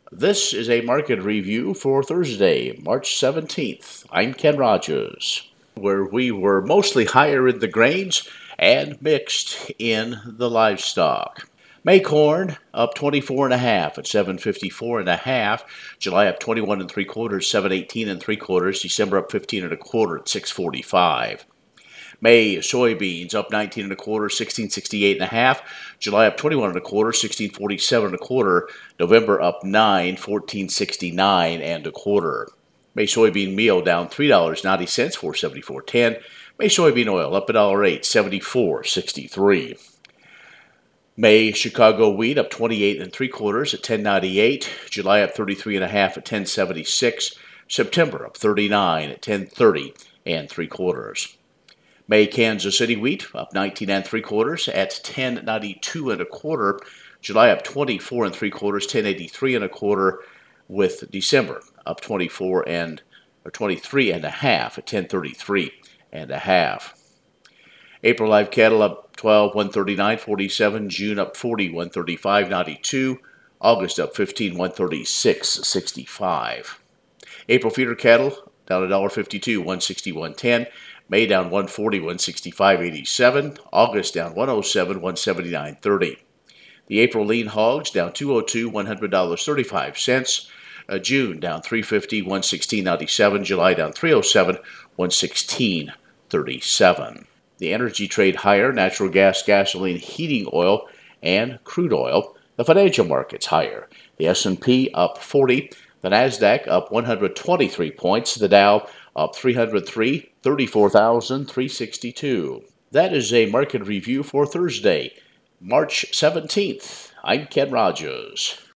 This is a market review for Thursday, March 17th. I'm Ken Rogers, where we were mostly higher in the grains and mixed in the livestock. May corn up 24 and a half at 754 and a half. July up 21 and 3/4, 718 and 3/4. December up 15 and a quarter at 645. May soybeans up 19 and a quarter, 1668 and a half. July up 21 and a quarter, 1647 and a quarter. November up 9, 1469 and a quarter. May soybean meal down $3.90, 474.10. May soybean oil up $1.08, 74.63. May Chicago wheat up 28 and 3/4 at 10.98. July up 33 and a half at 10.76. September up 39 at 10.30 and 3/4. May Kansas City wheat up 19 and 3/4 at 10.92 and a quarter. July up 24 and 3/4, 10.83 and a quarter, with December up 23 and a half at 10.33 and a half. April live cattle up 12, 139.47. June up 40, 135.92. August up 15, 136.65. April feeder cattle down $1.52, 161.10. May down 140, 165.87. August down 107, 179.30. The April lean hogs down 202, $100.35. June down 350, 116.97. July down 307, 116.37. The energy trade higher: natural gas, gasoline, heating oil, and crude oil. The financial markets higher: the S&P up 40, the Nasdaq up 123 points, the Dow up 303, 34,362. That is a market review for Thursday, March 17th. I'm Ken Rogers.